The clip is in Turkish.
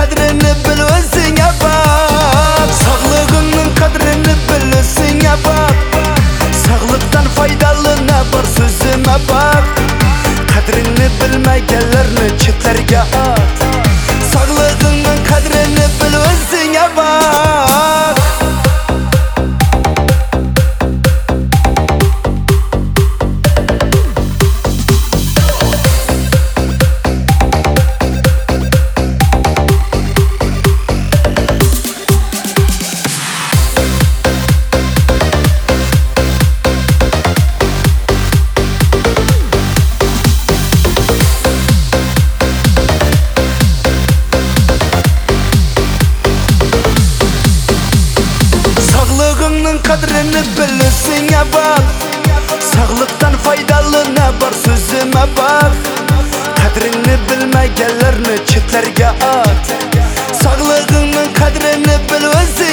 kadrini bil o'zingga bak. Sog'lig'ingning qadrini bil o'zingga bak. Sog'liqdan foydali ne bor so'zima bak. Qadrini bilmaganlarni chetlarga at. Sog'lig'ingning qadrini bil o'zingga bak. Sog'lig'ingning qadrini bil o'zingga bak. Sog'liqdan foydali ne bor so'zima bak. Qadrini bilmaganlarni chetlarga at. Sog'lig'ingning qadrini bil o'zingga